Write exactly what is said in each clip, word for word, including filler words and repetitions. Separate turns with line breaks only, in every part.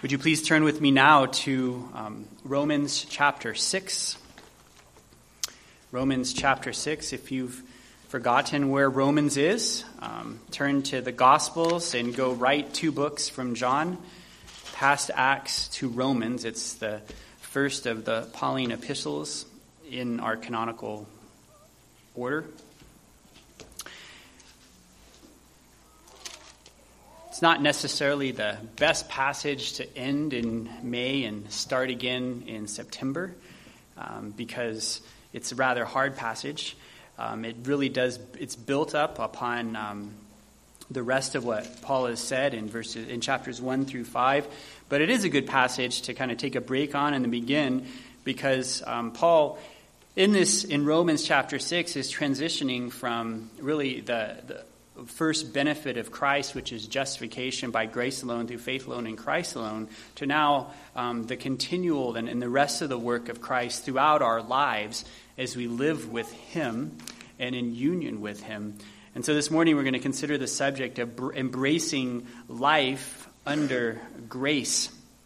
Would you please turn with me now to um, Romans chapter six. Romans chapter six. If you've forgotten where Romans is, um, turn to the Gospels and go right two books from John, past Acts to Romans. It's the first of the Pauline epistles in our canonical order. It's not necessarily the best passage to end in May and start again in September um, because it's a rather hard passage. Um, it really does, it's built up upon um, the rest of what Paul has said in verses in chapters one through five. But it is a good passage to kind of take a break on in the begin because um, Paul, in this, in Romans chapter six, is transitioning from really the, the first benefit of Christ, which is justification by grace alone, through faith alone, in Christ alone, to now um, the continual and, and the rest of the work of Christ throughout our lives as we live with Him and in union with Him. And so this morning we're going to consider the subject of br- embracing life under grace.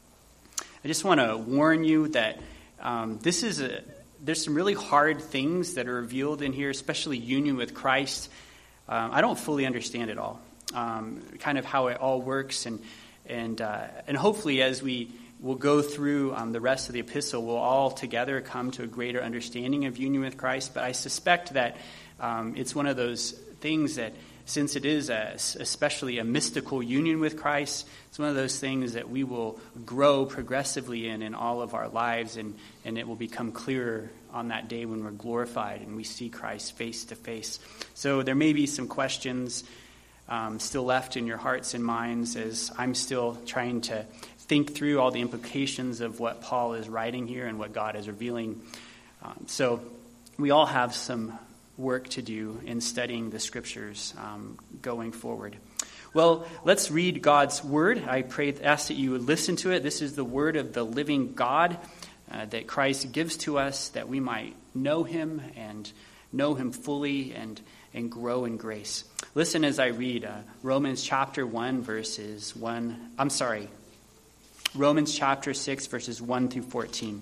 I just want to warn you that um, this is a, there's some really hard things that are revealed in here, especially union with Christ. Um, I don't fully understand it all, um, kind of how it all works, and and uh, and hopefully as we will go through um, the rest of the epistle, we'll all together come to a greater understanding of union with Christ. But I suspect that um, it's one of those things that, since it is a, especially a mystical union with Christ, it's one of those things that we will grow progressively in in all of our lives, and, and it will become clearer on that day when we're glorified and we see Christ face to face. So there may be some questions um, still left in your hearts and minds as I'm still trying to think through all the implications of what Paul is writing here and what God is revealing. Um, so we all have some work to do in studying the scriptures um, going forward. Well, let's read God's word. I pray, ask that you would listen to it. This is the word of the living God uh, that Christ gives to us, that we might know Him and know Him fully and, and grow in grace. Listen as I read uh, Romans chapter one, verses one. I'm sorry, Romans chapter six, verses one through fourteen.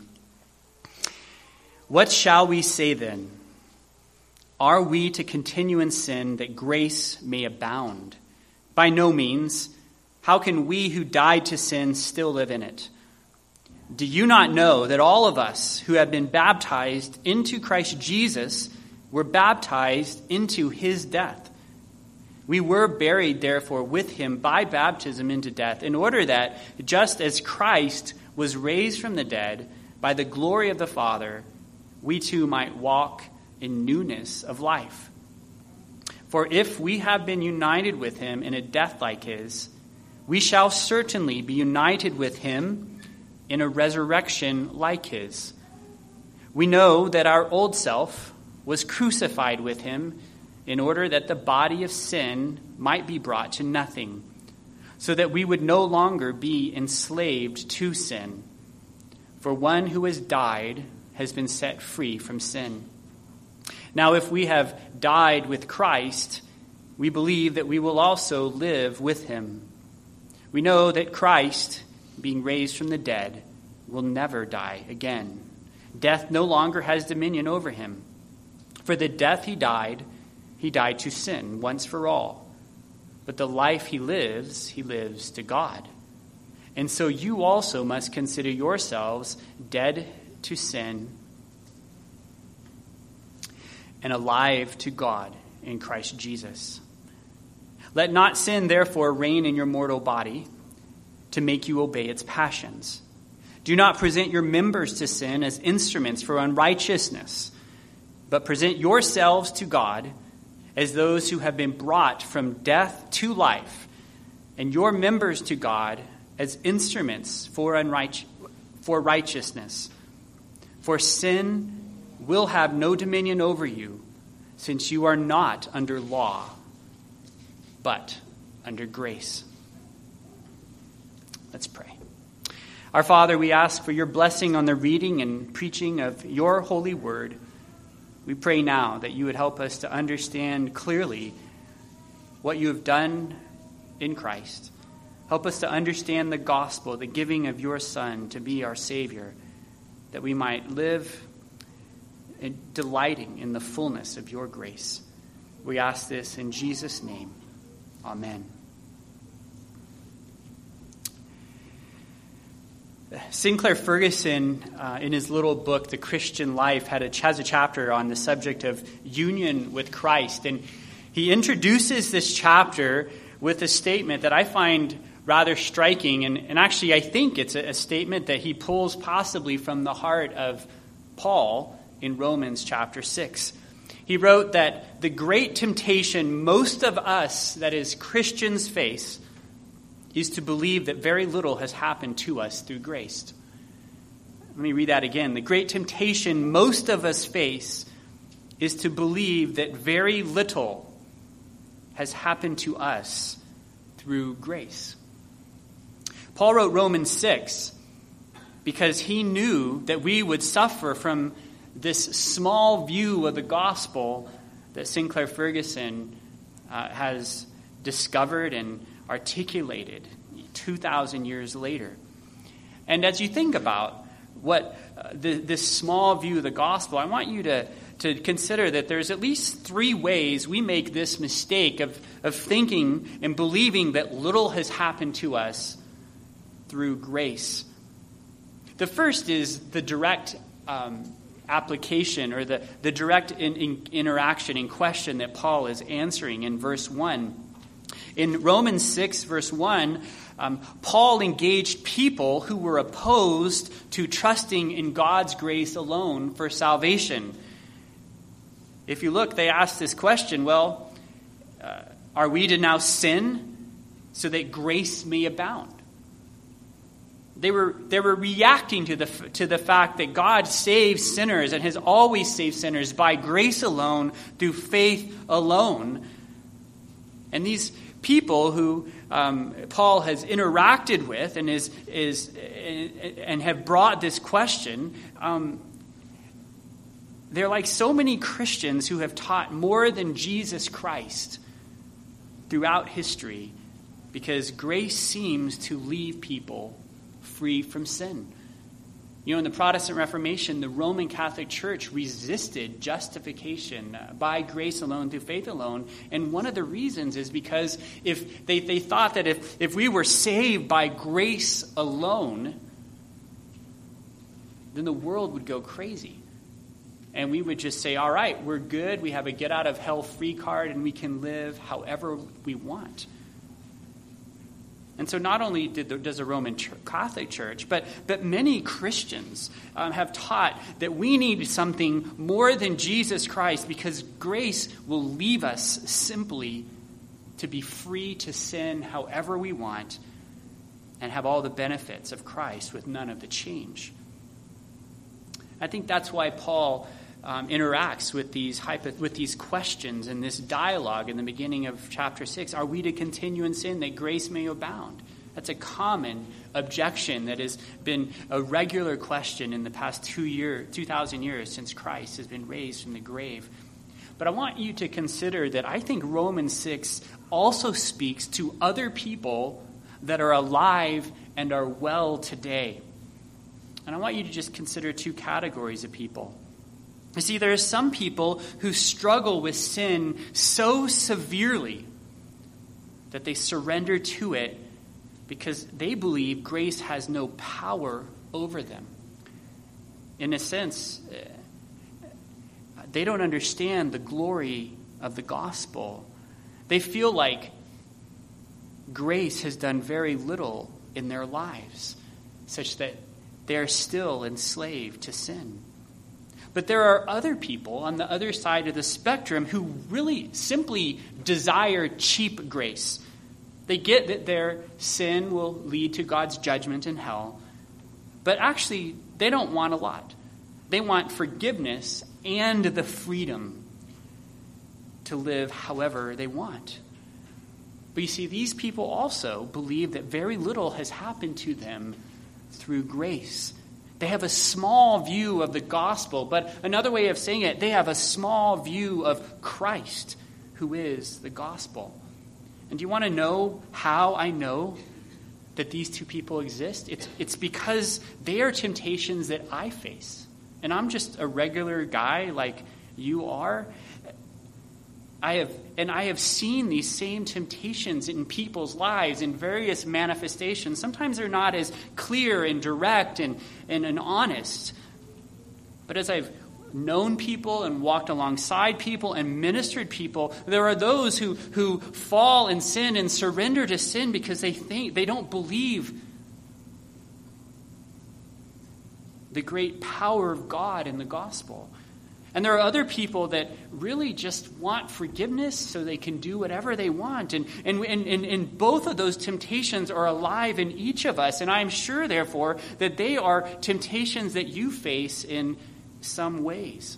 What shall we say then? Are we to continue in sin that grace may abound? By no means. How can we who died to sin still live in it? Do you not know that all of us who have been baptized into Christ Jesus were baptized into His death? We were buried, therefore, with Him by baptism into death, in order that, just as Christ was raised from the dead by the glory of the Father, we too might walk in newness of life. For if we have been united with Him in a death like His, we shall certainly be united with Him in a resurrection like His. We know that our old self was crucified with Him in order that the body of sin might be brought to nothing, so that we would no longer be enslaved to sin. For one who has died has been set free from sin. Now, if we have died with Christ, we believe that we will also live with Him. We know that Christ, being raised from the dead, will never die again. Death no longer has dominion over Him. For the death He died, He died to sin once for all. But the life He lives, He lives to God. And so you also must consider yourselves dead to sin and alive to God in Christ Jesus. Let not sin, therefore, reign in your mortal body to make you obey its passions. Do not present your members to sin as instruments for unrighteousness, but present yourselves to God as those who have been brought from death to life, and your members to God as instruments for unright- for righteousness. For sin will have no dominion over you, since you are not under law, but under grace. Let's pray. Our Father, we ask for your blessing on the reading and preaching of your holy word. We pray now that you would help us to understand clearly what you have done in Christ. Help us to understand the gospel, the giving of your Son to be our Savior, that we might live in delighting in the fullness of your grace. We ask this in Jesus' name. Amen. Sinclair Ferguson, uh, in his little book, The Christian Life, had a, has a chapter on the subject of union with Christ. And he introduces this chapter with a statement that I find rather striking. And, and actually, I think it's a, a statement that he pulls possibly from the heart of Paul in Romans chapter six. He wrote that the great temptation most of us, that is Christians, face is to believe that very little has happened to us through grace. Let me read that again. The great temptation most of us face is to believe that very little has happened to us through grace. Paul wrote Romans six because he knew that we would suffer from this small view of the gospel that Sinclair Ferguson uh, has discovered and articulated two thousand years later. And as you think about what uh, the, this small view of the gospel, I want you to, to consider that there's at least three ways we make this mistake of, of thinking and believing that little has happened to us through grace. The first is the direct um, application or the, the direct in, in interaction in question that Paul is answering in verse one. In Romans six, verse one, um, Paul engaged people who were opposed to trusting in God's grace alone for salvation. If you look, they asked this question, well, uh, are we to now sin so that grace may abound? They were they were reacting to the to the fact that God saves sinners and has always saved sinners by grace alone, through faith alone. And these people who um, Paul has interacted with and is is and have brought this question, um, they're like so many Christians who have taught more than Jesus Christ throughout history, because grace seems to leave people free from sin. You know, in the Protestant Reformation, the Roman Catholic Church resisted justification by grace alone, through faith alone. And one of the reasons is because if they, they thought that if, if we were saved by grace alone, then the world would go crazy. And we would just say, all right, we're good. We have a get out of hell free card and we can live however we want. And so not only did the, does the Roman Catholic Church, but, but many Christians um, have taught that we need something more than Jesus Christ, because grace will leave us simply to be free to sin however we want and have all the benefits of Christ with none of the change. I think that's why Paul Um, interacts with these hypo- with these questions and this dialogue in the beginning of chapter six. Are we to continue in sin that grace may abound? That's a common objection that has been a regular question in the past two year, two thousand years since Christ has been raised from the grave. But I want you to consider that I think Romans six also speaks to other people that are alive and are well today. And I want you to just consider two categories of people. You see, there are some people who struggle with sin so severely that they surrender to it because they believe grace has no power over them. In a sense, they don't understand the glory of the gospel. They feel like grace has done very little in their lives, such that they're still enslaved to sin. But there are other people on the other side of the spectrum who really simply desire cheap grace. They get that their sin will lead to God's judgment in hell, but actually they don't want a lot. They want forgiveness and the freedom to live however they want. But you see, these people also believe that very little has happened to them through grace. They have a small view of the gospel, but another way of saying it, they have a small view of Christ, who is the gospel. And do you want to know how I know that these two people exist? It's, it's because they are temptations that I face. And I'm just a regular guy like you are. I have, and I have seen these same temptations in people's lives in various manifestations. Sometimes they're not as clear and direct and, and, and honest. But as I've known people and walked alongside people and ministered people, there are those who, who fall in sin and surrender to sin because they think they don't believe the great power of God in the gospel. And there are other people that really just want forgiveness so they can do whatever they want. And, and, and, and both of those temptations are alive in each of us. And I'm sure, therefore, that they are temptations that you face in some ways.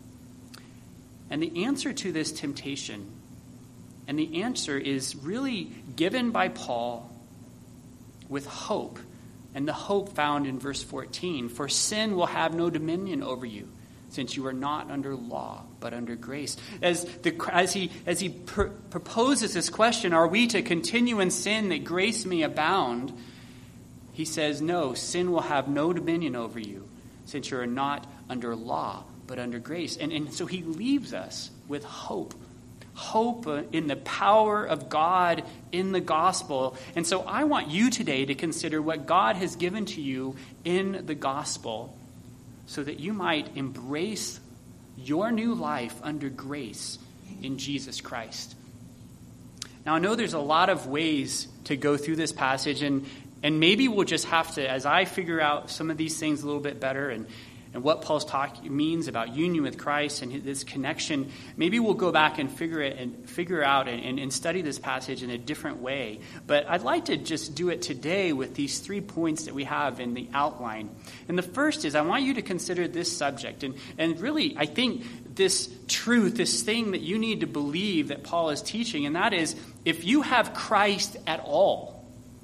And the answer to this temptation, and the answer is really given by Paul with hope. And the hope found in verse fourteen. For sin will have no dominion over you, since you are not under law, but under grace. As the as he as he pr- proposes this question, are we to continue in sin that grace may abound? He says, no, sin will have no dominion over you, since you are not under law, but under grace. And, and so he leaves us with hope. Hope in the power of God in the gospel. And so I want you today to consider what God has given to you in the gospel, so that you might embrace your new life under grace in Jesus Christ. Now, I know there's a lot of ways to go through this passage, and, and maybe we'll just have to, as I figure out some of these things a little bit better, and, and what Paul's talk means about union with Christ and this connection, maybe we'll go back and figure it and figure out and, and, and study this passage in a different way. But I'd like to just do it today with these three points that we have in the outline. And the first is I want you to consider this subject. And, and really, I think this truth, this thing that you need to believe that Paul is teaching, and that is, if you have Christ at all,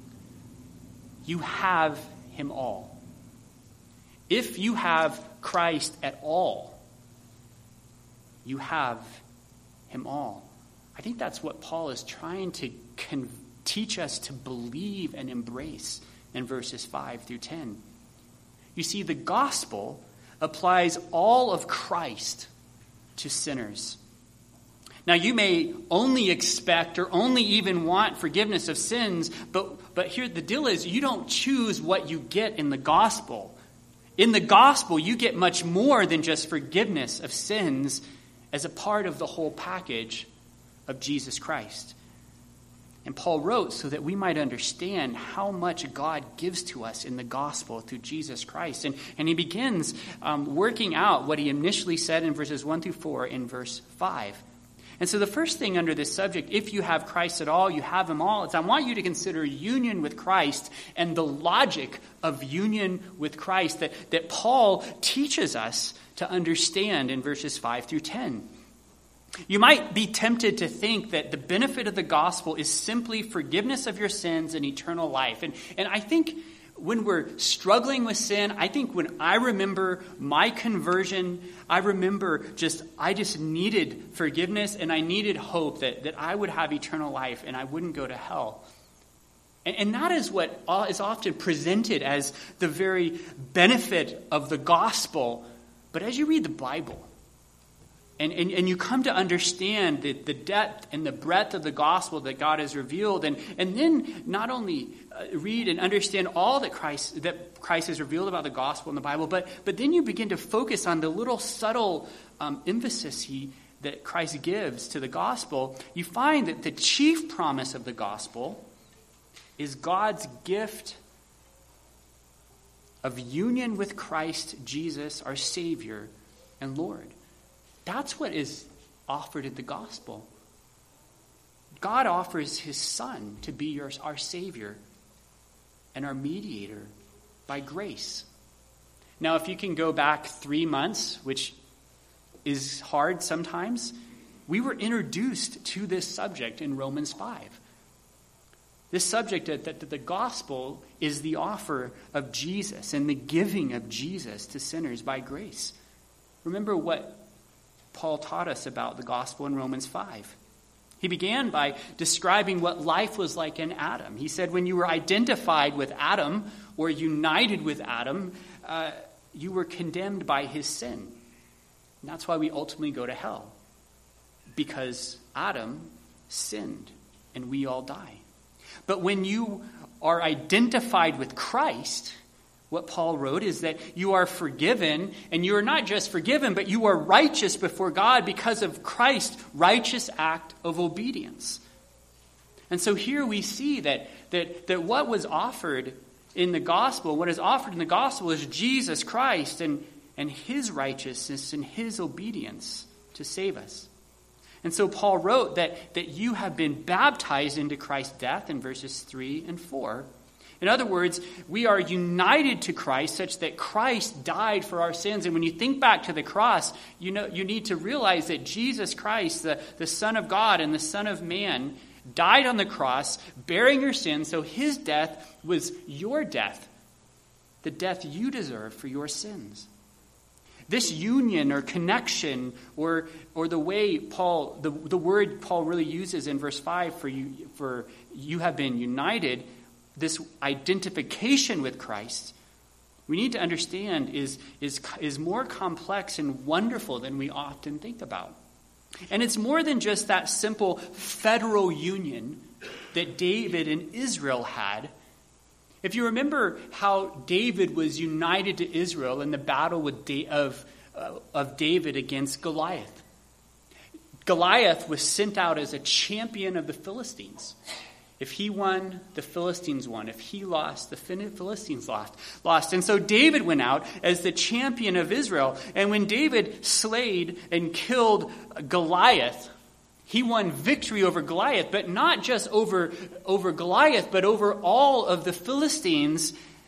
you have him all. If you have Christ at all, you have him all. I think that's what Paul is trying to con- teach us to believe and embrace in verses five through ten. You see, the gospel applies all of Christ to sinners. Now, you may only expect or only even want forgiveness of sins, but, but here the deal is you don't choose what you get in the gospel. In the gospel, you get much more than just forgiveness of sins as a part of the whole package of Jesus Christ. And Paul wrote so that we might understand how much God gives to us in the gospel through Jesus Christ. And, and he begins um, working out what he initially said in verses one through four in verse five. And so the first thing under this subject, if you have Christ at all, you have him all, is I want you to consider union with Christ and the logic of union with Christ that, that Paul teaches us to understand in verses five through ten. You might be tempted to think that the benefit of the gospel is simply forgiveness of your sins and eternal life. And, and I think when we're struggling with sin, I think when I remember my conversion, I remember just, I just needed forgiveness and I needed hope that, that I would have eternal life and I wouldn't go to hell. And, and that is what is often presented as the very benefit of the gospel. But as you read the Bible, And, and and you come to understand the, the depth and the breadth of the gospel that God has revealed, and, and then not only read and understand all that Christ that Christ has revealed about the gospel in the Bible, but but then you begin to focus on the little subtle um, emphasis he that Christ gives to the gospel. You find that the chief promise of the gospel is God's gift of union with Christ Jesus, our Savior and Lord. That's what is offered in the gospel. God offers his Son to be your, our Savior and our mediator by grace. Now, if you can go back three months, which is hard sometimes, we were introduced to this subject in Romans five. This subject that, that, that the gospel is the offer of Jesus and the giving of Jesus to sinners by grace. Remember what Paul taught us about the gospel in Romans five. He began by describing what life was like in Adam. He said when you were identified with Adam or united with Adam, uh, you were condemned by his sin. And that's why we ultimately go to hell. Because Adam sinned and we all die. But when you are identified with Christ, what Paul wrote is that you are forgiven, and you are not just forgiven, but you are righteous before God because of Christ's righteous act of obedience. And so here we see that, that, that what was offered in the gospel, what is offered in the gospel is Jesus Christ and, and his righteousness and his obedience to save us. And so Paul wrote that, that you have been baptized into Christ's death in verses three and four. In other words, we are united to Christ such that Christ died for our sins. And when you think back to the cross, you know you need to realize that Jesus Christ, the, the Son of God and the Son of Man, died on the cross, bearing your sins, so his death was your death, the death you deserve for your sins. This union or connection, or or the way Paul, the, the word Paul really uses in verse five for you, for you have been united, this identification with Christ, we need to understand is, is, is more complex and wonderful than we often think about. And it's more than just that simple federal union that David and Israel had. If you remember how David was united to Israel in the battle with da- of, uh, of David against Goliath. Goliath was sent out as a champion of the Philistines. If he won, the Philistines won. If he lost, the Philistines lost. Lost. And so David went out as the champion of Israel. And when David slayed and killed Goliath, he won victory over Goliath, but not just over, over Goliath, but over all of the Philistines.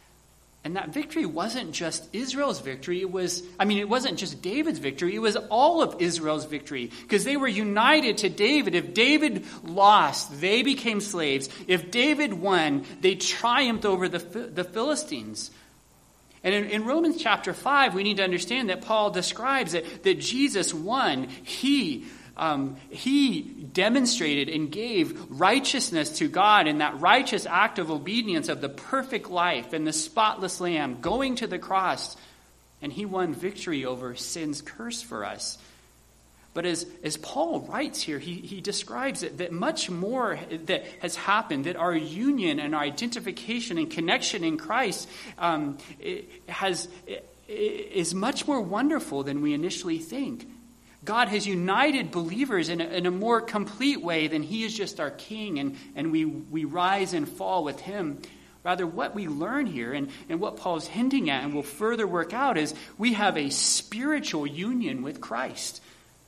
And that victory wasn't just Israel's victory. It was, I mean, it wasn't just David's victory. It was all of Israel's victory because they were united to David. If David lost, they became slaves. If David won, they triumphed over the, the Philistines. And in, in Romans chapter five, we need to understand that Paul describes that, that Jesus won. He Um, he demonstrated and gave righteousness to God in that righteous act of obedience of the perfect life and the spotless lamb going to the cross. And he won victory over sin's curse for us. But as, as Paul writes here, he, he describes it that much more that has happened, that our union and our identification and connection in Christ um, it has it, it is much more wonderful than we initially think. God has united believers in a, in a more complete way than he is just our king and, and we, we rise and fall with him. Rather, what we learn here and, and what Paul's hinting at and will further work out is we have a spiritual union with Christ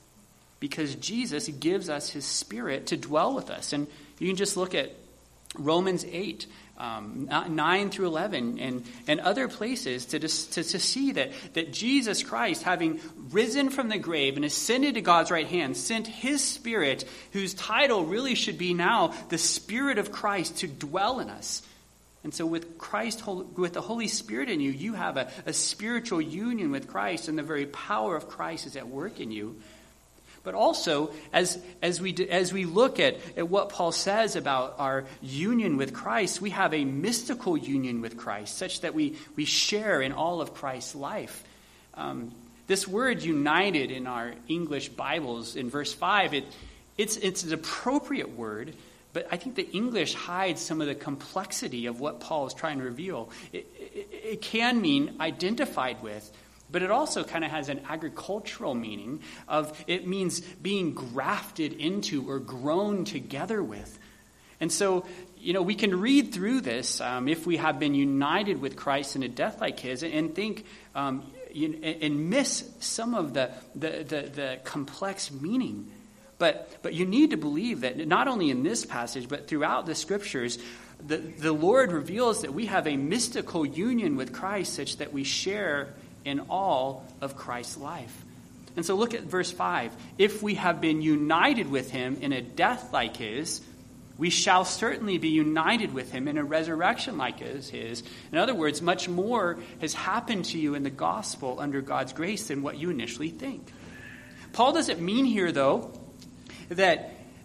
because Jesus gives us his spirit to dwell with us. And you can just look at Romans eight. Um, nine through eleven and, and other places to, to, to see that, that Jesus Christ, having risen from the grave and ascended to God's right hand, sent his Spirit, whose title really should be now the Spirit of Christ, to dwell in us. And so with Christ, with the Holy Spirit in you, you have a, a spiritual union with Christ, and the very power of Christ is at work in you. But also, as as we as we look at, at what Paul says about our union with Christ, we have a mystical union with Christ, such that we, we share in all of Christ's life. Um, this word united in our English Bibles in verse five, it it's it's an appropriate word, but I think the English hides some of the complexity of what Paul is trying to reveal. It, it, it can mean identified with, but it also kind of has an agricultural meaning of it means being grafted into or grown together with. And so, you know, we can read through this um, if we have been united with Christ in a death like his and think um, you, and miss some of the, the, the, the complex meaning. But but you need to believe that not only in this passage, but throughout the scriptures, the, the Lord reveals that we have a mystical union with Christ such that we share in all of Christ's life. And so look at verse five. If we have been united with him in a death like his, we shall certainly be united with him in a resurrection like his. In other words, much more has happened to you in the gospel under God's grace than what you initially think. Paul doesn't mean here, though, that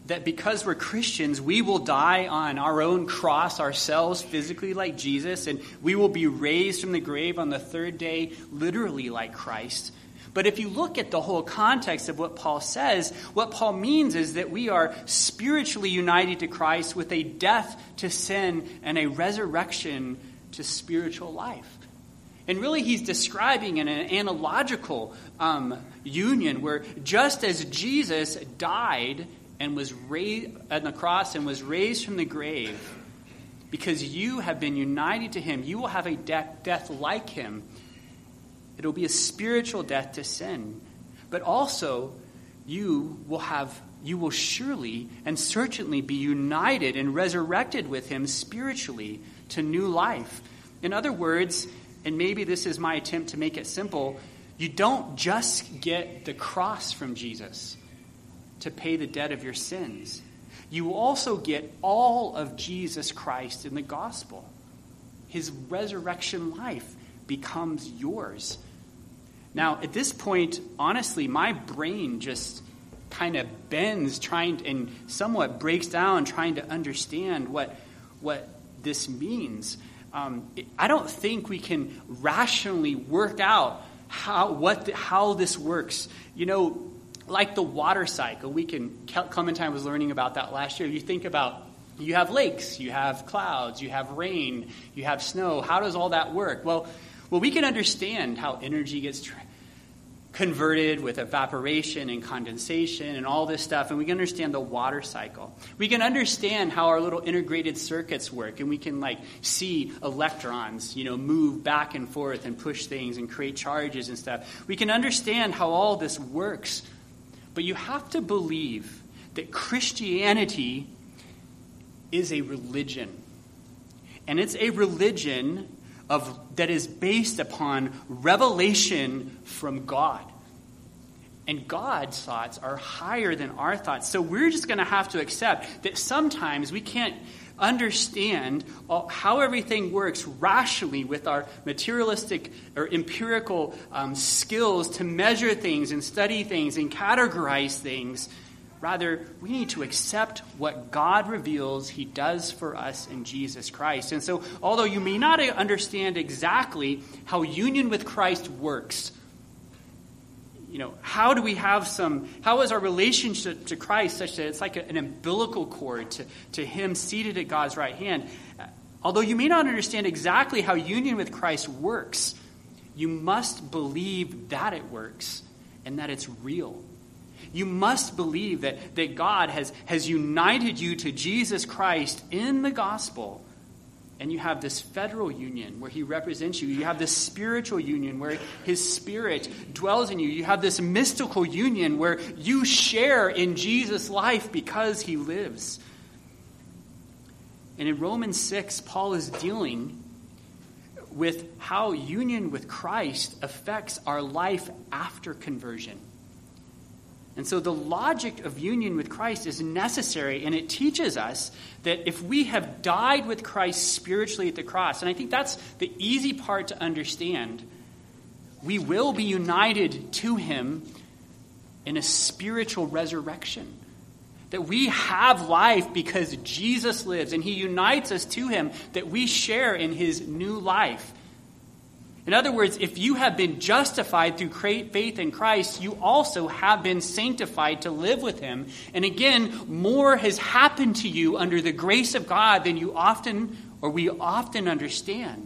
that because we're Christians, we will die on our own cross ourselves physically like Jesus, and we will be raised from the grave on the third day literally like Christ. But if you look at the whole context of what Paul says, what Paul means is that we are spiritually united to Christ with a death to sin and a resurrection to spiritual life. And really he's describing an analogical um, union where just as Jesus died and was raised on the cross and was raised from the grave, because you have been united to him, you will have a de- death like him. It will be a spiritual death to sin. But also, you will have, you will surely and certainly be united and resurrected with him spiritually to new life. In other words, and maybe this is my attempt to make it simple, you don't just get the cross from Jesus to pay the debt of your sins. You also get all of Jesus Christ in the gospel. His resurrection life becomes yours. Now, at this point, honestly, my brain just kind of bends trying and somewhat breaks down trying to understand what, what this means. Um, it, I don't think we can rationally work out how what the, how this works. You know, like the water cycle, we can, Clementine was learning about that last year. You think about, you have lakes, you have clouds, you have rain, you have snow. How does all that work? Well, well, we can understand how energy gets tra- converted with evaporation and condensation and all this stuff, and we can understand the water cycle. We can understand how our little integrated circuits work, and we can like see electrons, you know, move back and forth and push things and create charges and stuff. We can understand how all this works. But you have to believe that Christianity is a religion. And it's a religion of that is based upon revelation from God. And God's thoughts are higher than our thoughts. So we're just going to have to accept that sometimes we can't understand how everything works rationally with our materialistic or empirical um, skills to measure things and study things and categorize things. Rather, we need to accept what God reveals he does for us in Jesus Christ. And so, although you may not understand exactly how union with Christ works, you know, how do we have some, how is our relationship to Christ such that it's like a, an umbilical cord to, to him seated at God's right hand? Although you may not understand exactly how union with Christ works, you must believe that it works and that it's real. You must believe that, that God has, has united you to Jesus Christ in the gospel. And you have this federal union where he represents you. You have this spiritual union where his spirit dwells in you. You have this mystical union where you share in Jesus' life because he lives. And in Romans six, Paul is dealing with how union with Christ affects our life after conversion. And so the logic of union with Christ is necessary, and it teaches us that if we have died with Christ spiritually at the cross, and I think that's the easy part to understand, we will be united to him in a spiritual resurrection. That we have life because Jesus lives, and he unites us to him, that we share in his new life. In other words, if you have been justified through faith in Christ, you also have been sanctified to live with him. And again, more has happened to you under the grace of God than you often, or we often understand.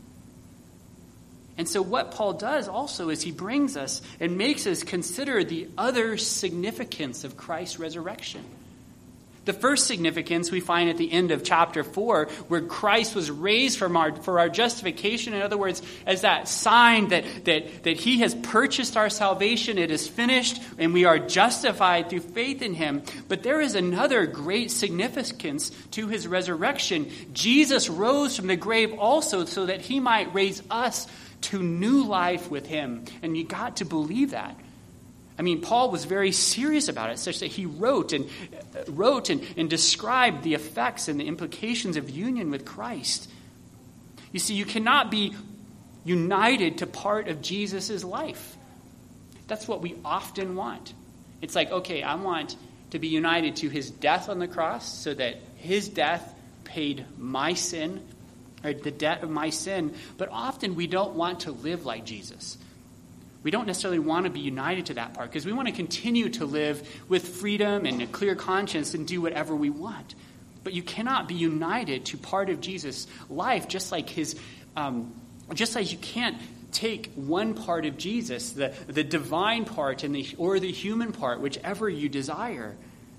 And so what Paul does also is he brings us and makes us consider the other significance of Christ's resurrection. The first significance we find at the end of chapter four, where Christ was raised from our, for our justification. In other words, as that sign that, that, that he has purchased our salvation, it is finished, and we are justified through faith in him. But there is another great significance to his resurrection. Jesus rose from the grave also so that he might raise us to new life with him. And you got to believe that. I mean, Paul was very serious about it, such that he wrote and uh, wrote and, and described the effects and the implications of union with Christ. You see, you cannot be united to part of Jesus' life. That's what we often want. It's like, okay, I want to be united to his death on the cross, so that his death paid my sin, or the debt of my sin. But often we don't want to live like Jesus. We don't necessarily want to be united to that part because we want to continue to live with freedom and a clear conscience and do whatever we want. But you cannot be united to part of Jesus' life, just like his, um, just like you can't take one part of Jesus, the, the divine part and the or the human part, whichever you desire.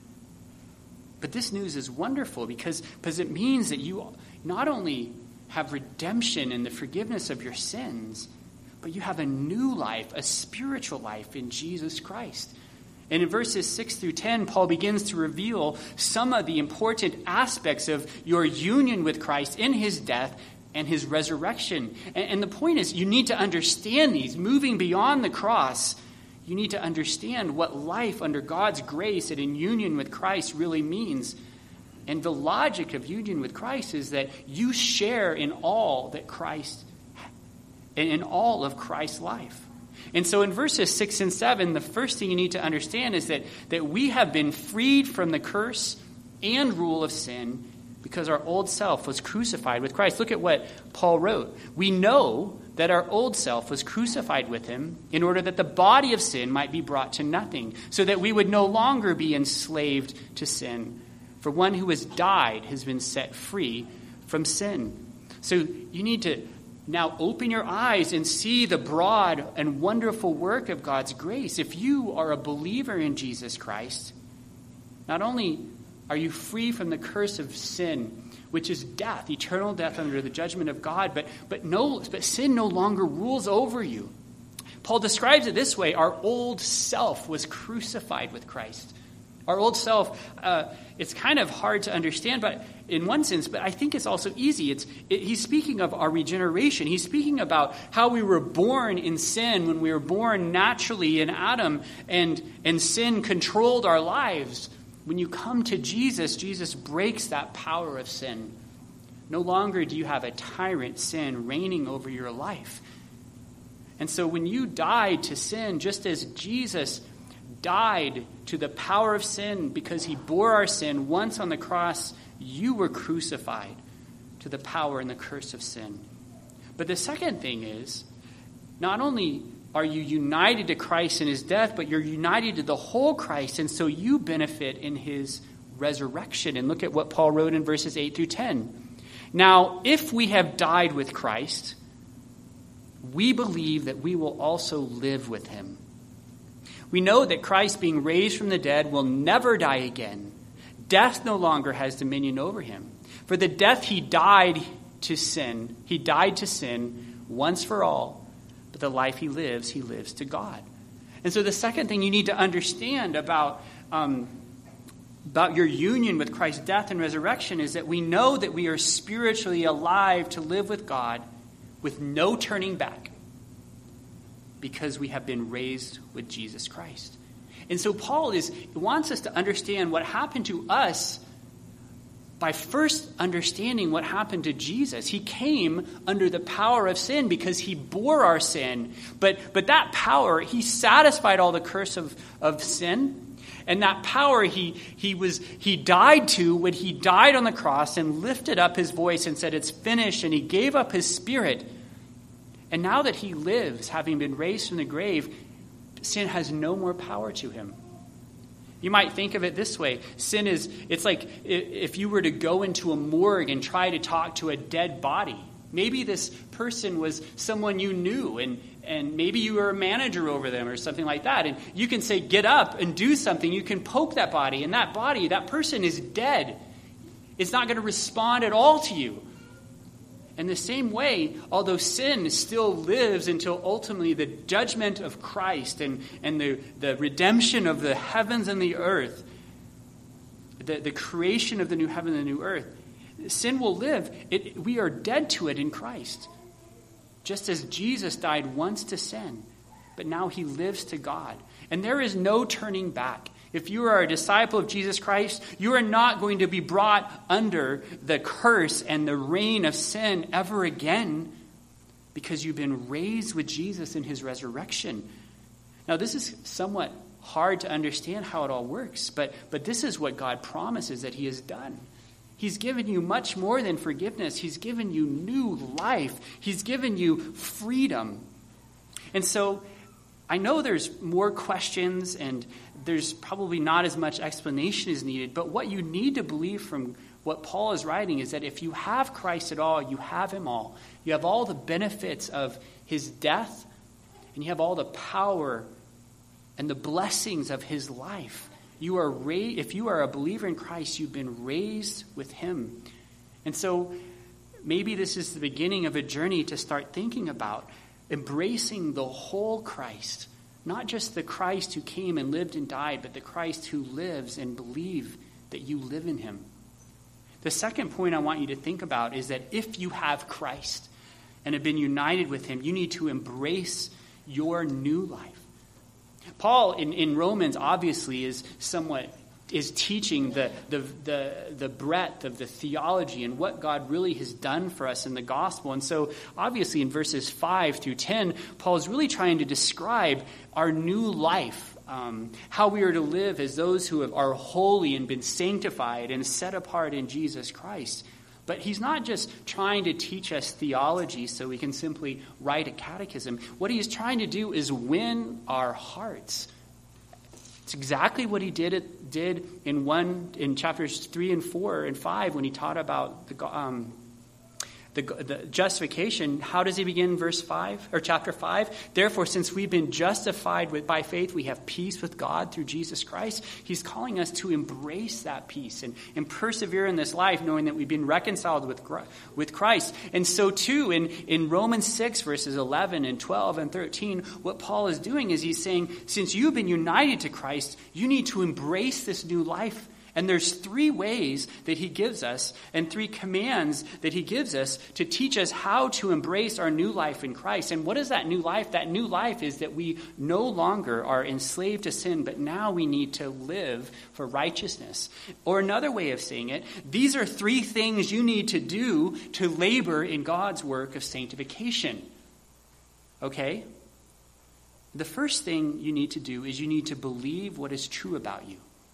But this news is wonderful because, because it means that you not only have redemption and the forgiveness of your sins, but you have a new life, a spiritual life in Jesus Christ. And in verses six through ten, Paul begins to reveal some of the important aspects of your union with Christ in his death and his resurrection. And, and the point is, you need to understand these. Moving beyond the cross, you need to understand what life under God's grace and in union with Christ really means. And the logic of union with Christ is that you share in all that Christ, in all of Christ's life. And so in verses six and seven, the first thing you need to understand is that, that we have been freed from the curse and rule of sin because our old self was crucified with Christ. Look at what Paul wrote. We know that our old self was crucified with him in order that the body of sin might be brought to nothing, so that we would no longer be enslaved to sin. For one who has died has been set free from sin. So you need to now open your eyes and see the broad and wonderful work of God's grace. If you are a believer in Jesus Christ, not only are you free from the curse of sin, which is death, eternal death under the judgment of God, but but no, but sin no longer rules over you. Paul describes it this way: our old self was crucified with Christ. Our old self, uh, it's kind of hard to understand, but in one sense, but I think it's also easy. It's it, he's speaking of our regeneration. He's speaking about how we were born in sin when we were born naturally in Adam, and, and sin controlled our lives. When you come to Jesus, Jesus breaks that power of sin. No longer do you have a tyrant, sin, reigning over your life. And so when you died to sin, just as Jesus died to the power of sin because he bore our sin once on the cross, you were crucified to the power and the curse of sin. But the second thing is, not only are you united to Christ in his death, but you're united to the whole Christ, and so you benefit in his resurrection. And look at what Paul wrote in verses eight through ten. Now, if we have died with Christ, we believe that we will also live with him. We know that Christ, being raised from the dead, will never die again. Death no longer has dominion over him. For the death he died to sin, he died to sin once for all, but the life he lives, he lives to God. And so the second thing you need to understand about, um, about your union with Christ's death and resurrection is that we know that we are spiritually alive to live with God with no turning back, because we have been raised with Jesus Christ. And so Paul is wants us to understand what happened to us by first understanding what happened to Jesus. He came under the power of sin because he bore our sin. But but that power, he satisfied all the curse of, of sin. And that power he he was he died to when he died on the cross and lifted up his voice and said, "It's finished," and he gave up his spirit. And now that he lives, having been raised from the grave, sin has no more power to him. You might think of it this way. Sin is, it's like if you were to go into a morgue and try to talk to a dead body. Maybe this person was someone you knew, and, and maybe you were a manager over them or something like that. And you can say, "Get up and do something." You can poke that body, and that body, that person is dead. It's not going to respond at all to you. In the same way, although sin still lives until ultimately the judgment of Christ and, and the, the redemption of the heavens and the earth, the, the creation of the new heaven and the new earth, sin will live. It, we are dead to it in Christ. Just as Jesus died once to sin, but now he lives to God. And there is no turning back. If you are a disciple of Jesus Christ, you are not going to be brought under the curse and the reign of sin ever again, because you've been raised with Jesus in his resurrection. Now, this is somewhat hard to understand how it all works, but, but this is what God promises that he has done. He's given you much more than forgiveness. He's given you new life. He's given you freedom. And so I know there's more questions and there's probably not as much explanation as needed, but what you need to believe from what Paul is writing is that if you have Christ at all, you have him all. You have all the benefits of his death, and you have all the power and the blessings of his life. You are ra- if you are a believer in Christ, you've been raised with him. And so maybe this is the beginning of a journey to start thinking about embracing the whole Christ, not just the Christ who came and lived and died, but the Christ who lives, and believe that you live in him. The second point I want you to think about is that if you have Christ and have been united with him, you need to embrace your new life. Paul in, in Romans obviously is somewhat is teaching the, the the the breadth of the theology and what God really has done for us in the gospel. And so obviously in verses five through ten, Paul is really trying to describe our new life, um, how we are to live as those who have, are holy and been sanctified and set apart in Jesus Christ. But he's not just trying to teach us theology so we can simply write a catechism. What he is trying to do is win our hearts. It's exactly what he did did in one in chapters three and four and five when he taught about the um, the, the justification. How does he begin verse five or chapter five? Therefore, since we've been justified with by faith, we have peace with God through Jesus Christ. He's calling us to embrace that peace and, and persevere in this life, knowing that we've been reconciled with with Christ. And so too in, in Romans six verses eleven and twelve and thirteen, what Paul is doing is he's saying, since you've been united to Christ, you need to embrace this new life. And there's three ways that he gives us and three commands that he gives us to teach us how to embrace our new life in Christ. And what is that new life? That new life is that we no longer are enslaved to sin, but now we need to live for righteousness. Or another way of saying it, these are three things you need to do to labor in God's work of sanctification. Okay? The first thing you need to do is you need to believe what is true about you.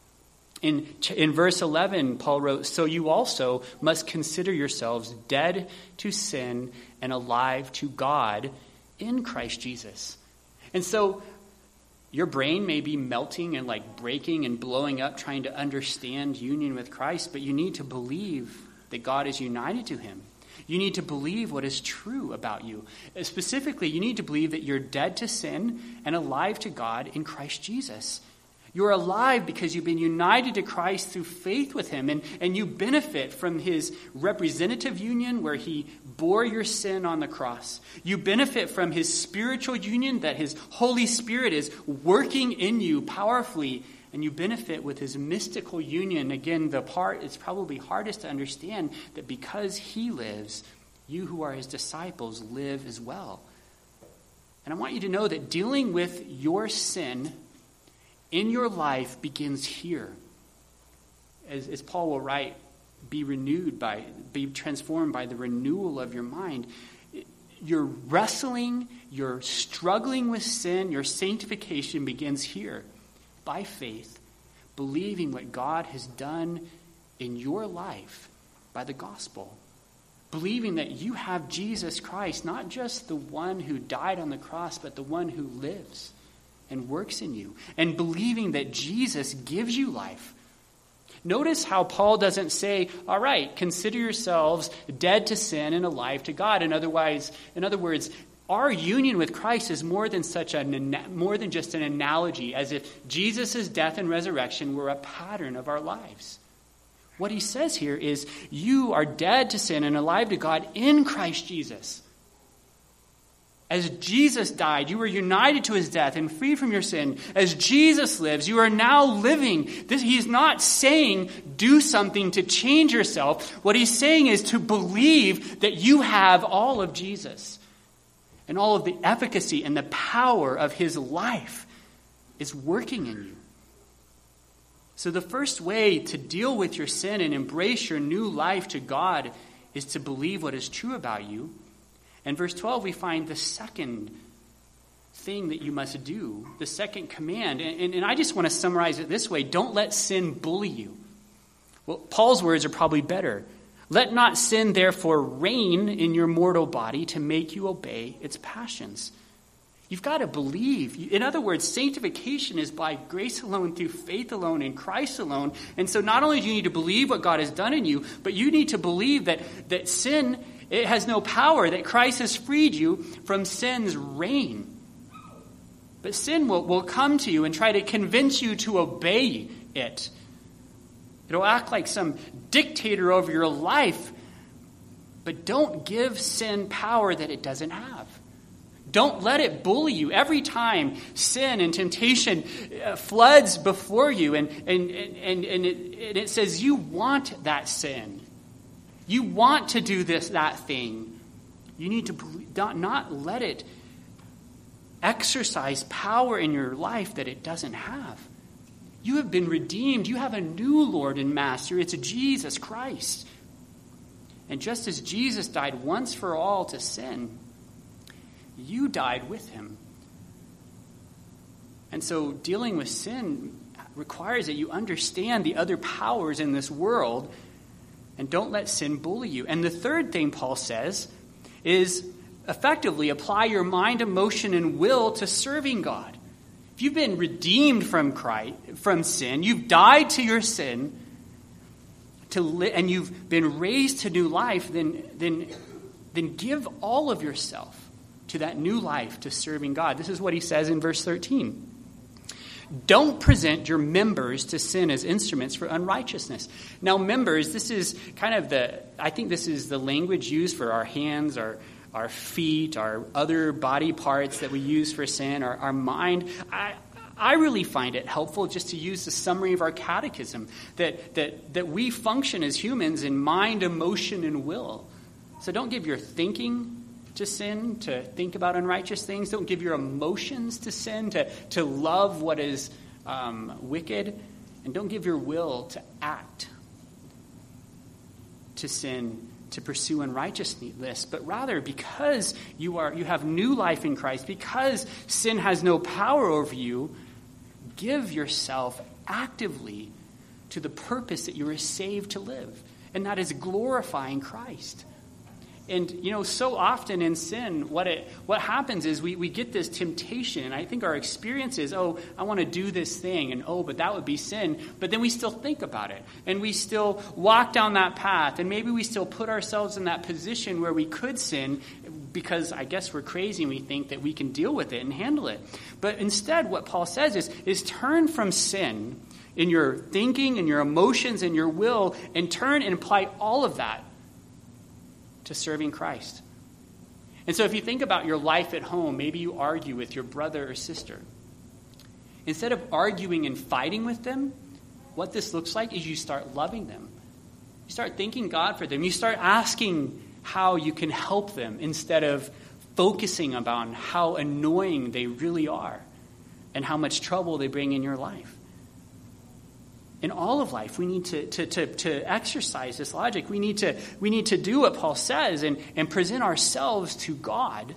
In, in verse eleven, Paul wrote, so you also must consider yourselves dead to sin and alive to God in Christ Jesus. And so your brain may be melting and like breaking and blowing up trying to understand union with Christ, but you need to believe that God is united to him. You need to believe what is true about you. Specifically, you need to believe that you're dead to sin and alive to God in Christ Jesus. You're alive because you've been united to Christ through faith with him, and, and you benefit from his representative union where he bore your sin on the cross. You benefit from his spiritual union that his Holy Spirit is working in you powerfully, and you benefit with his mystical union. Again, the part it's probably hardest to understand that because he lives, you who are his disciples live as well. And I want you to know that dealing with your sin in your life begins here. As, as Paul will write, be renewed by, be transformed by the renewal of your mind. Your wrestling, your struggling with sin, your sanctification begins here by faith, believing what God has done in your life by the gospel. Believing that you have Jesus Christ, not just the one who died on the cross, but the one who lives and works in you, and believing that Jesus gives you life. Notice how Paul doesn't say, all right, consider yourselves dead to sin and alive to God. In otherwise, in other words, our union with Christ is more than such a more than just an analogy, as if Jesus' death and resurrection were a pattern of our lives. What he says here is, you are dead to sin and alive to God in Christ Jesus. As Jesus died, you were united to his death and free from your sin. As Jesus lives, you are now living. This, he's not saying do something to change yourself. What he's saying is to believe that you have all of Jesus. And all of the efficacy and the power of his life is working in you. So the first way to deal with your sin and embrace your new life to God is to believe what is true about you. In verse twelve, we find the second thing that you must do, the second command. And, and, and I just want to summarize it this way. Don't let sin bully you. Well, Paul's words are probably better. Let not sin, therefore, reign in your mortal body to make you obey its passions. You've got to believe. In other words, sanctification is by grace alone, through faith alone, in Christ alone. And so not only do you need to believe what God has done in you, but you need to believe that, that sin, it has no power, that Christ has freed you from sin's reign. But sin will, will come to you and try to convince you to obey it. It'll act like some dictator over your life. But don't give sin power that it doesn't have. Don't let it bully you. Every time sin and temptation uh, floods before you and, and, and, and, it, and it says you want that sin. You want to do this, that thing. You need to believe, not, not let it exercise power in your life that it doesn't have. You have been redeemed. You have a new Lord and Master. It's Jesus Christ. And just as Jesus died once for all to sin, you died with him. And so dealing with sin requires that you understand the other powers in this world and don't let sin bully you. And the third thing Paul says is effectively apply your mind, emotion, and will to serving God. If you've been redeemed from Christ, from sin, you've died to your sin, to li- and you've been raised to new life, then, then, then give all of yourself to that new life, to serving God. This is what he says in verse thirteen. Don't present your members to sin as instruments for unrighteousness. Now, members, this is kind of the, I think this is the language used for our hands, our, our feet, our other body parts that we use for sin, our, our mind. I, I really find it helpful just to use the summary of our catechism, that, that, that we function as humans in mind, emotion, and will. So don't give your thinking to sin, to think about unrighteous things. Don't give your emotions to sin, to, to love what is um, wicked. And don't give your will to act to sin, to pursue unrighteousness. But rather, because you are you have new life in Christ, because sin has no power over you, give yourself actively to the purpose that you were saved to live. And that is glorifying Christ. And, you know, so often in sin, what it what happens is we, we get this temptation. And I think our experience is, oh, I want to do this thing. And, oh, but that would be sin. But then we still think about it. And we still walk down that path. And maybe we still put ourselves in that position where we could sin because I guess we're crazy and we think that we can deal with it and handle it. But instead, what Paul says is, is turn from sin in your thinking and your emotions and your will and turn and apply all of that to serving Christ. And so if you think about your life at home, maybe you argue with your brother or sister. Instead of arguing and fighting with them, what this looks like is you start loving them. You start thanking God for them. You start asking how you can help them instead of focusing on how annoying they really are and how much trouble they bring in your life. In all of life, we need to, to, to, to exercise this logic. We need to, we need to do what Paul says and, and present ourselves to God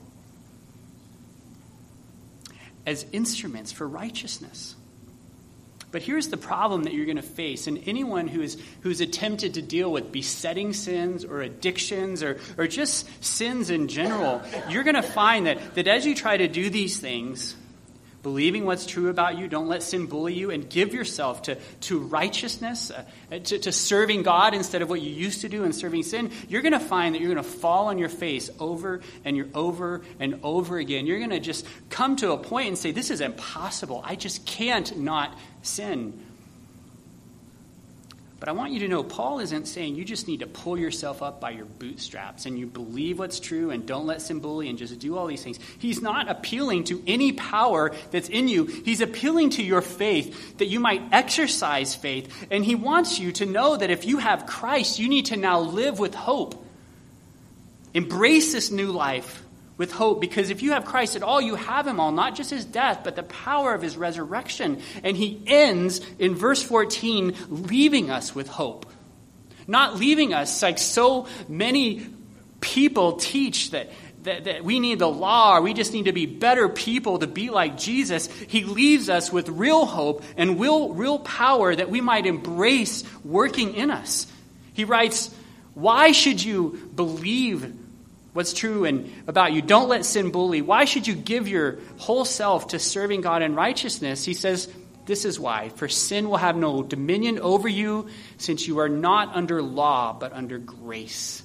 as instruments for righteousness. But here's the problem that you're going to face. And anyone who is who's attempted to deal with besetting sins or addictions or, or just sins in general, you're going to find that, that as you try to do these things, believing what's true about you, don't let sin bully you, and give yourself to, to righteousness, uh, to, to serving God instead of what you used to do and serving sin, you're going to find that you're going to fall on your face over and you're over and over again. You're going to just come to a point and say, this is impossible. I just can't not sin. But I want you to know, Paul isn't saying you just need to pull yourself up by your bootstraps and you believe what's true and don't let sin bully and just do all these things. He's not appealing to any power that's in you. He's appealing to your faith, that you might exercise faith. And he wants you to know that if you have Christ, you need to now live with hope. Embrace this new life with hope, because if you have Christ at all, you have him all, not just his death, but the power of his resurrection. And he ends in verse fourteen, leaving us with hope. Not leaving us like so many people teach that, that, that we need the law, or we just need to be better people to be like Jesus. He leaves us with real hope and real, real power that we might embrace working in us. He writes, why should you believe what's true and about you? Don't let sin bully. Why should you give your whole self to serving God in righteousness? He says, this is why. For sin will have no dominion over you, since you are not under law, but under grace.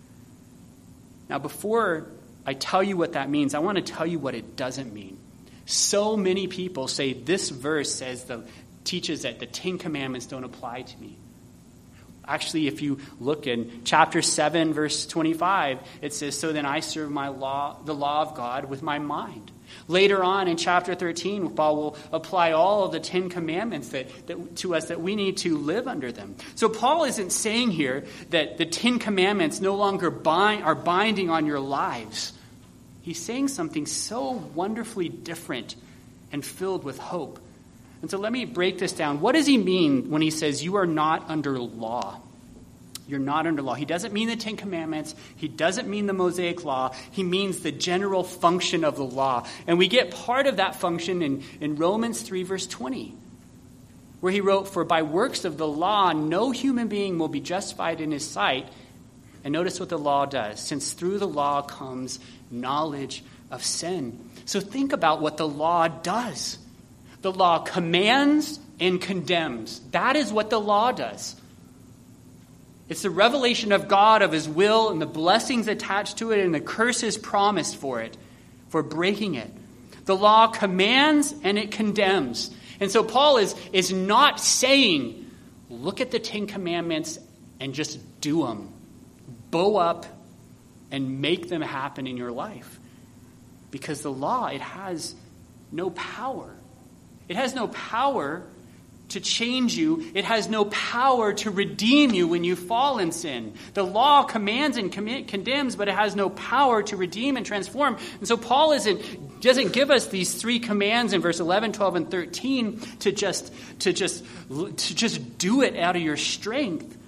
Now, before I tell you what that means, I want to tell you what it doesn't mean. So many people say this verse says the teaches that the Ten Commandments don't apply to me. Actually, if you look in chapter seven, verse twenty-five, it says, so then I serve my law, the law of God with my mind. Later on in chapter thirteen, Paul will apply all of the Ten Commandments that, that, to us that we need to live under them. So Paul isn't saying here that the Ten Commandments no longer bind, are binding on your lives. He's saying something so wonderfully different and filled with hope. And so let me break this down. What does he mean when he says you are not under law? You're not under law. He doesn't mean the Ten Commandments. He doesn't mean the Mosaic Law. He means the general function of the law. And we get part of that function in, in Romans three, verse twenty, where he wrote, for by works of the law, no human being will be justified in his sight. And notice what the law does, since through the law comes knowledge of sin. So think about what the law does. The law commands and condemns. That is what the law does. It's the revelation of God, of his will, and the blessings attached to it, and the curses promised for it, for breaking it. The law commands and it condemns. And so Paul is, is not saying, look at the Ten Commandments and just do them. Bow up and make them happen in your life. Because the law, it has no power. It has no power to change you. It has no power to redeem you when you fall in sin. The law commands and commit, condemns, but it has no power to redeem and transform. And so Paul isn't doesn't give us these three commands in verse eleven, twelve, and thirteen to just to just to just do it out of your strength.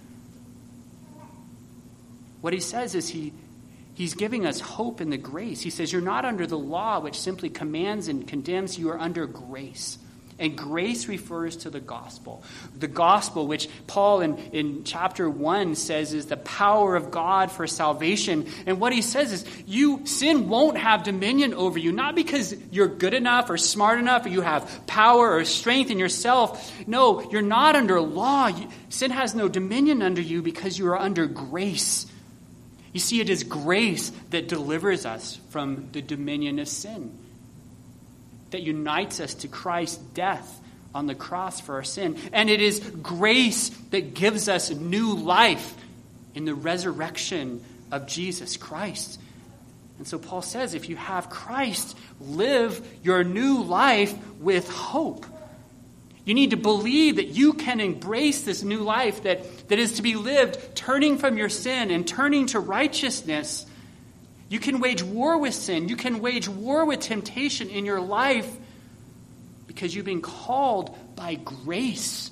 What he says is he he's giving us hope in the grace. He says you're not under the law, which simply commands and condemns. You are under grace. And grace refers to the gospel. The gospel, which Paul in, in chapter one says is the power of God for salvation. And what he says is, you sin won't have dominion over you, not because you're good enough or smart enough or you have power or strength in yourself. No, you're not under law. You, sin has no dominion under you because you are under grace. You see, it is grace that delivers us from the dominion of sin, that unites us to Christ's death on the cross for our sin. And it is grace that gives us new life in the resurrection of Jesus Christ. And so Paul says, if you have Christ, live your new life with hope. You need to believe that you can embrace this new life that, that is to be lived, turning from your sin and turning to righteousness. You can wage war with sin. You can wage war with temptation in your life because you've been called by grace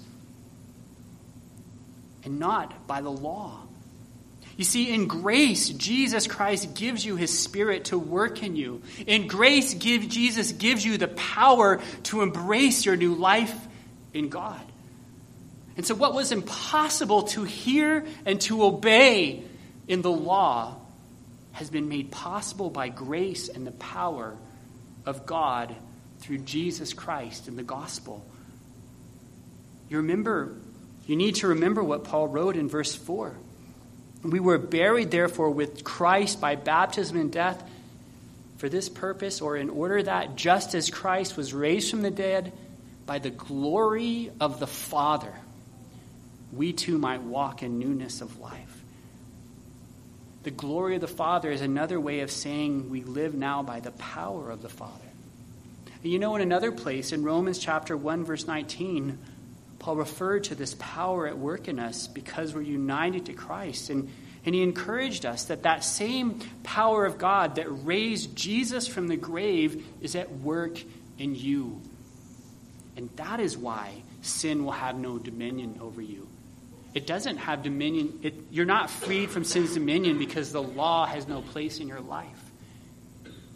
and not by the law. You see, in grace, Jesus Christ gives you his Spirit to work in you. In grace, give, Jesus gives you the power to embrace your new life in God. And so what was impossible to hear and to obey in the law has been made possible by grace and the power of God through Jesus Christ and the gospel. You remember, you need to remember what Paul wrote in verse four. We were buried, therefore, with Christ by baptism and death for this purpose, or in order that, just as Christ was raised from the dead by the glory of the Father, we too might walk in newness of life. The glory of the Father is another way of saying we live now by the power of the Father. And you know, in another place, in Romans chapter one, verse nineteen, Paul referred to this power at work in us because we're united to Christ. And, and he encouraged us that that same power of God that raised Jesus from the grave is at work in you. And that is why sin will have no dominion over you. It doesn't have dominion. It, you're not freed from sin's dominion because the law has no place in your life.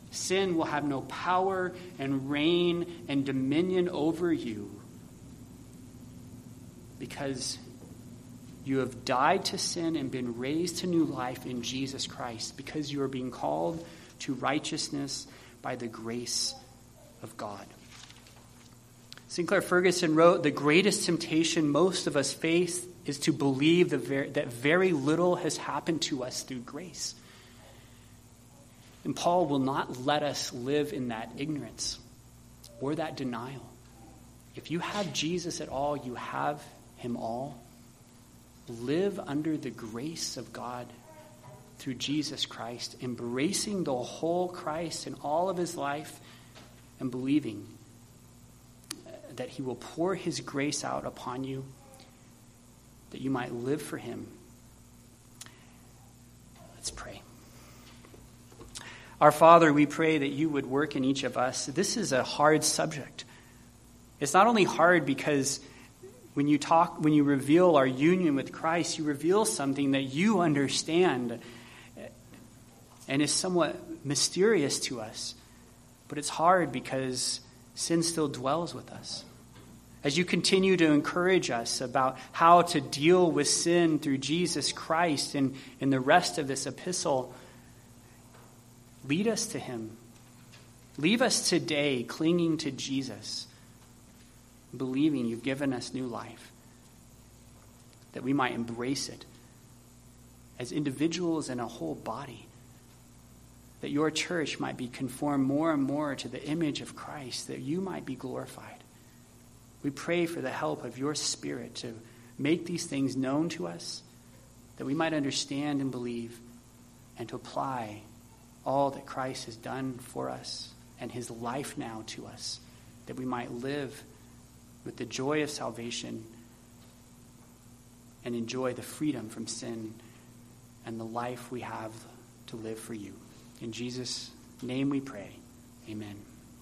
Sin will have no power and reign and dominion over you, because you have died to sin and been raised to new life in Jesus Christ, because you are being called to righteousness by the grace of God. Sinclair Ferguson wrote, "The greatest temptation most of us face is to believe the ver- that very little has happened to us through grace." And Paul will not let us live in that ignorance or that denial. If you have Jesus at all, you have him all. Live under the grace of God through Jesus Christ, embracing the whole Christ in all of his life and believing that he will pour his grace out upon you, that you might live for him. Let's pray. Our Father, we pray that you would work in each of us. This is a hard subject. It's not only hard because when you talk, when you reveal our union with Christ, you reveal something that you understand and is somewhat mysterious to us. But it's hard because sin still dwells with us. As you continue to encourage us about how to deal with sin through Jesus Christ and in the rest of this epistle, lead us to him. Leave us today clinging to Jesus, believing you've given us new life, that we might embrace it as individuals and a whole body, that your church might be conformed more and more to the image of Christ, that you might be glorified. We pray for the help of your Spirit to make these things known to us, that we might understand and believe and to apply all that Christ has done for us and his life now to us, that we might live with the joy of salvation and enjoy the freedom from sin and the life we have to live for you. In Jesus' name we pray. Amen.